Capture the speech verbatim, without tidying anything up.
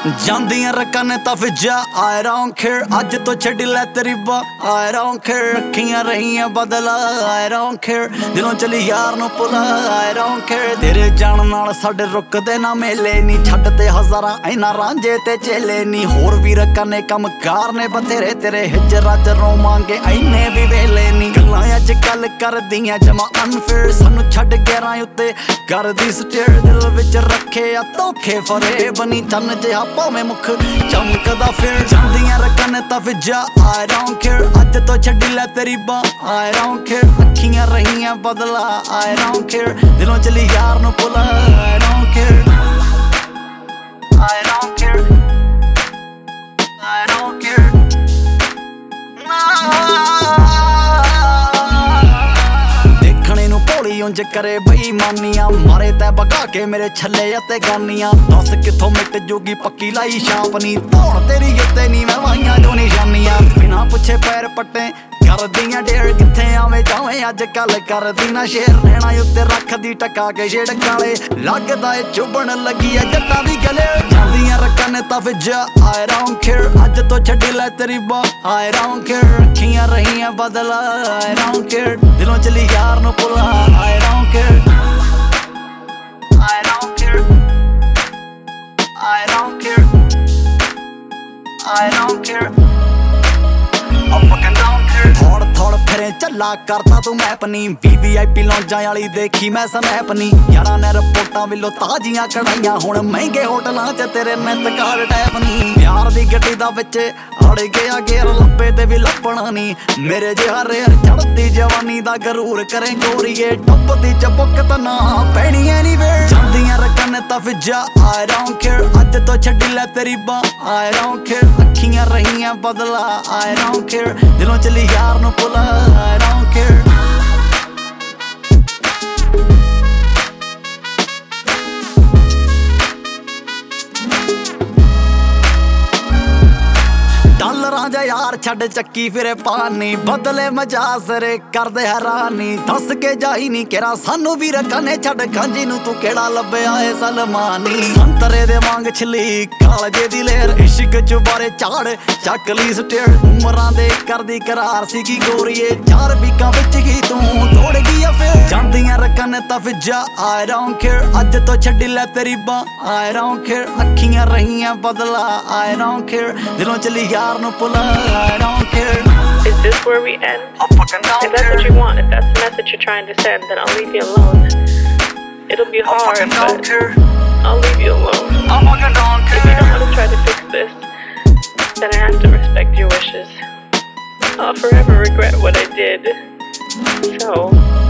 ਜਾਂਦੀਆਂ ਰਕਾਂ ਨੇ ਤਾਂ ਫਿਜਾ I don't care ਅੱਜ ਤੋਂ ਛੱਡ ਲੈ ਤੇਰੀ ਬਾ I don't care ਅੱਖੀਆਂ ਰਹੀਆਂ ਬਦਲਾ I don't care ਦਿਲੋਂ ਚਲੀ ਯਾਰ ਨੂੰ ਭੁਲਾ I don't care ਤੇਰੇ ਜਾਣ ਨਾਲ ਸਾਡੇ ਰੁਕਦੇ ਨਾ ਮੇਲੇ ਨੀ ਛੱਡ ਤੇ ਹਜ਼ਾਰਾਂ ਇਹਨਾਂ ਰਾਂਝੇ ਤੇ ਚੇਲੇ ਨੀ ਹੋਰ ਵੀ ਰਕਾਂ ਨੇ ਕੰਮ ਕਾਰ ਨੇ ਬਥੇਰੇ ਤੇਰੇ ਹਿਜਰਾਂ ਚ ਰੋਵਾਂਗੇ ਐਨੇ ਵੀ ਵੇਲੇ ਨੀ ਗੱਲਾਂ ਅੱਜ ਕੱਲ ਕਰਦੀਆਂ ਜਮਾ ਅਨਫੇਅਰ ਸਾਨੂੰ ਛੱਡ ਗਿਆਰਾਂ ਉੱਤੇ ਕਰਦੀ ਸਟੇਅਰ ਦਿਲ ਵਿੱਚ ਰੱਖੇ ਆ ਧੋਖੇ ਫਰੇ ਬਣੀ ਚੰਨ ਜਿਹਾ ਭਾਵੇਂ ਮੁੱਖ ਚਮਕਦਾ ਫਿਰ ਜਾਂਦੀਆਂ ਰਕਾਂ ਨੇ ਤਾਂ ਫਿਜਾ I don't care ਅੱਜ ਤੋਂ ਛੱਡੀ ਲੈ ਤੇਰੀ ਬਾਂ I don't care ਅੱਖੀਆਂ ਰਹੀਆਂ ਬਦਲਾ I don't care ਦਿਲੋਂ ਚਲੀ ਯਾਰ ਨੂੰ ਭੁਲਾ I don't care I don't care I don't care ਦੇਖਣੇ ਨੂੰ ਭੋਲੀ ਉਂਝ ਕਰੇ ਬੇਈਮਾਨੀਆਂ ਮਾਰੇ ਤੈ ਬਗਾ ਕੇ ਮੇਰੇ ਛੱਲੇ ਅਤੇ ਗਾਨੀਆਂ ਦੱਸ ਕਿੱਥੋਂ ਮਿਟ ਜੂਗੀ ਪੱਕੀ ਲਾਈ ਛਾਪ ਨੀ ਧੌਣ ਤੇਰੀ ਉੱਤੇ ਨੀ ਮੈਂ ਵਾਈਆਂ ਜੋ ਨਿਸ਼ਾਨੀਆਂ ਬਿਨਾਂ ਪੁੱਛੇ ਪੈਰ ਪੱਟੇ ਕਰਦੀਆਂ ਢੇਰ ਕਿੱਥੇ ਆਵੇਂ ਜਾਵੇਂ ਅੱਜ ਕੱਲ ਕਰਦੀ ਨਾ ਸ਼ੇਰ ਨੈਣਾ ਉੱਤੇ ਰੱਖਦੀ ਟਕਾ ਕੇ ਛੇੜ ਕਾਲੇ ਲੱਗਦਾ ਏ ਚੁੱਭਣ ਲੱਗੀ ਐ ਜੱਟਾਂ ਦੀ ਗਲੇ ਜਾਂਦੀਆਂ ਰਕਾਂ ਨੇ ਤਾਂ ਫਿਜਾ I don't care ਅੱਜ ਤੋਂ ਛੱਡੀ ਲੈ ਤੇਰੀ ਬਾਂ I don't care ਅੱਖੀਆਂ ਰਹੀਆਂ ਬਦਲਾ I don't care ਦਿਲੋਂ ਚਲੀ ਯਾਰ ਨੂੰ ਭੁਲਾ I don't care I don't care I don't care I don't care I fucking don't care ਥੋੜ ਥੋੜ ਫਿਰੇ ਚੱਲਾ ਕਰਦਾ ਤੂੰ ਮੈਪ ਨੀ ਵੀ ਵੀ ਆਈ ਪੀ ਲੌਂਜਾਂ ਵਾਲੀ ਦੇਖੀ ਮੈਂ ਸਨੈਪ ਨੀ ਯਾਰਾਂ ਨੇ ਰਿਪੋਰਟਾਂ ਵੱਲੋਂ ਤਾਜ਼ੀਆਂ ਕਢਾਈਆਂ ਹੁਣ ਮਹਿੰਗੇ ਹੋਟਲਾਂ 'ਚ ਤੇਰੇ ਨਿੱਤ ਕਾਰ ਟੈਪ ਨੀ ਪਿਆਰ ਦੀ ਗੱਡੀ ਦਾ ਵਿੱਚ ਅੜ ਗਿਆ ਗੇਰ ਲੱਭੇ ਤੇ ਵੀ ਲੱਭਣਾ ਨੀ ਮੇਰੇ ਜਿਹਾ ਰੇਰ ਚੜਦੀ ਜਵਾਨੀ ਦਾ ਗਰੂਰ ਕਰੇ ਗੋਰੀਏ ਡੁੱਬਦੀ ਚਬੁੱਕ ਤਾਂ ਨਾ ਪੈਣੀ ਐ ਨੀ ਵੇਰ ਜਾਂਦੀਆਂ ਰਕਾਂ ਨੇ ਤਾਂ ਫਿਜਾ I don't care ਅੱਜ ਤੋਂ ਛੱਡੀ ਲੈ ਤੇਰੀ ਬਾਂ I don't care ਅੱਖੀਆਂ ਰਹੀਆਂ ਬਦਲਾ I don't care ਦਿਲੋਂ ਚਲੀ ਯਾਰ ਨੂੰ ਭੁਲਾ I don't care ਡਾਲਰਾਂ ਜਾ ਯਾਰ ਛੱਡ ਚੱਕੀ ਫਿਰੇ ਪਾਨੀ ਬਦਲੇ ਮਜਾਸਰੇ ਕਰਦੇ ਹੈਰਾਨੀ ਦੱਸ ਕੇ ਜਾਈ ਨੀ ਕਿਹੜਾ ਸਾਨੂੰ ਵੀ ਰਕਾਂ ਨੇ ਛੱਡ ਕਾਂਜੀ ਨੂੰ ਤੂੰ ਕਿਹੜਾ ਲੱਭਿਆ ਏ ਸਲਮਾਨੀ ਸੰਤਰੇ ਦੇ ਵਾਂਗ ਛਲੀ ਕਾਲਜੇ ਦੀ ਲੇਰ ਇਸ਼ਕ ਚ ਬਾਰੇ ਝਾੜ ਚੱਕ ਲਈ ਸਟੇਅਰ ਉਮਰਾਂ ਦੇ ਕਰਦੀ ਕਰਾਰ ਸੀਗੀ ਗੋਰੀਏ ਚਾਰ ਵੀਕਾਂ ਵਿੱਚ ਹੀ ਤੂੰ ਤੋੜ ਗਈ ਆ ਫਿਰ ਜਾਂਦੀਆਂ ਰਕਾਂ ਨੇ ਤਾਂ ਫਿਜਾ I don't care ਅੱਜ ਤੋਂ ਛੱਡੀ ਲੈ ਤੇਰੀ ਬਾਂ I don't care ਅੱਖੀਆਂ ਰਹੀਆਂ ਬਦਲਾ I don't care ਦਿਲੋਂ ਚਲੀ ਯਾਰ ਨੂੰ ਭੁਲਾ I don't care Is this where we end? I fucking don't If that's care what you want, if that's the message you're trying to send, then I'll leave you alone. It'll be I hard, fucking don't but care I'll leave you alone. I fucking don't If you don't care want to try to fix this, then I have to respect your wishes. I'll forever regret what I did. So